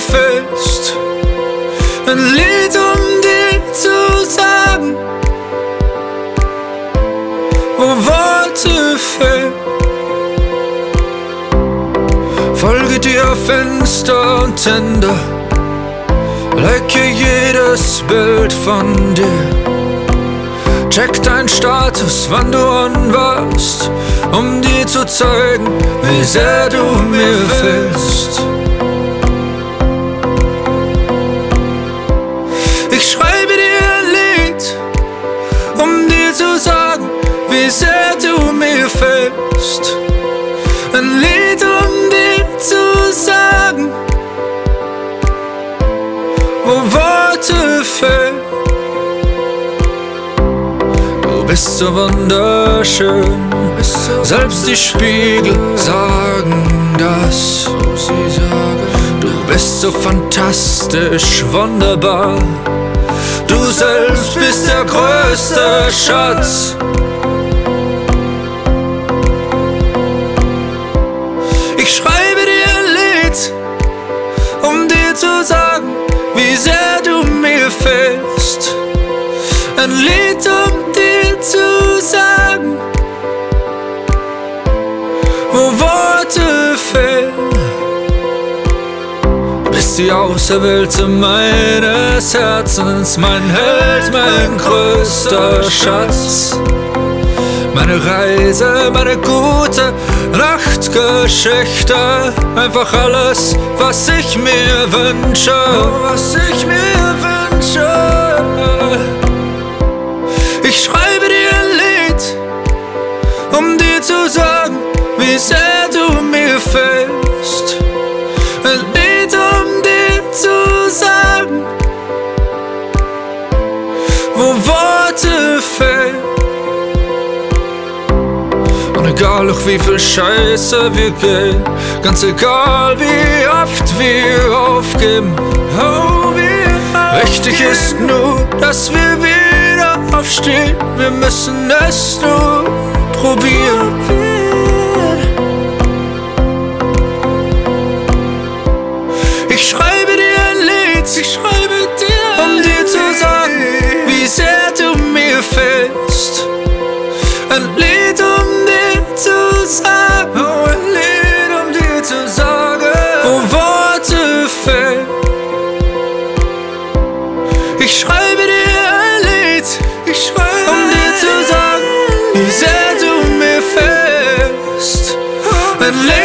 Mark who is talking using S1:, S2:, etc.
S1: fest. Ein Lied, um dir zu sagen, wo Worte fehlen. Folge dir auf Insta und Tinder, like jedes Bild von dir. Check dein Status, wann du on warst, um dir zu zeigen, wie sehr du mir fehlst. Ich schreibe dir ein Lied, um dir zu sagen, wie sehr du mir fehlst. Ein Lied, um dir zu sagen, wo Worte fehlen. Du bist so wunderschön, selbst die Spiegel sagen das. Du bist so fantastisch, wunderbar. Du selbst bist der größte Schatz. Ich schreibe dir ein Lied, um dir zu sagen, wie sehr du mir fehlst. Ein Lied, um dir zu sagen, wo Worte fehlen. Du bist die Auserwählte meines Herzens, mein Held, mein größter Schatz. Meine Reise, meine gute Nachtgeschichte, einfach alles, was ich mir wünsche, was ich mir wünsche. Ich schreibe dir ein Lied, um dir zu sagen, wie sehr du mir fehlst. Ein Lied, um dir zu sagen, wo Worte fehlen. Und egal auch wie viel Scheiße wir gehen, ganz egal wie oft wir aufgeben, wichtig ist nur, dass wir wieder aufstehen. Wir müssen es nur probieren. Ich schreibe dir ein Lied, um dir zu sagen, wie sehr du mir fehlst. Ein Lied, um dir zu sagen, ein Lied, um dir zu sagen, wo Worte fehlen. Ich schreibe dir ein Lied, um dir zu sagen, wie sehr du mir fehlst. Ein Lied,